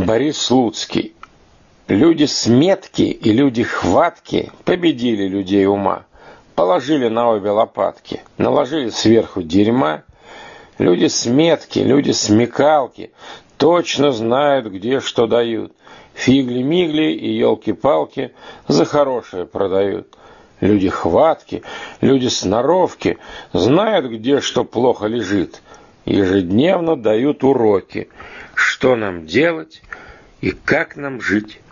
Борис Слуцкий. Люди сметки и люди хватки победили людей ума. Положили на обе лопатки, наложили сверху дерьма. Люди сметки, люди смекалки точно знают, где что дают. Фигли-мигли и елки-палки за хорошее продают. Люди хватки, люди сноровки знают, где что плохо лежит. Ежедневно дают уроки, что нам делать и как нам жить.